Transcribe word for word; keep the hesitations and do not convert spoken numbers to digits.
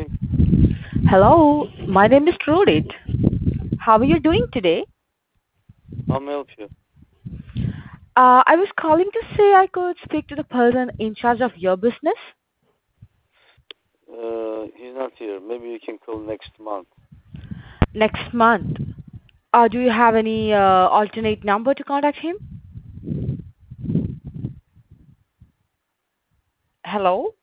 calling? Hello, my name is Trudit. How are you doing today? How may I help you? Uh, I was calling to say I could speak to the person in charge of your business Uh, he's not here. Maybe you can call next month. next month. Uh, do you have any uh, alternate number to contact him? Hello?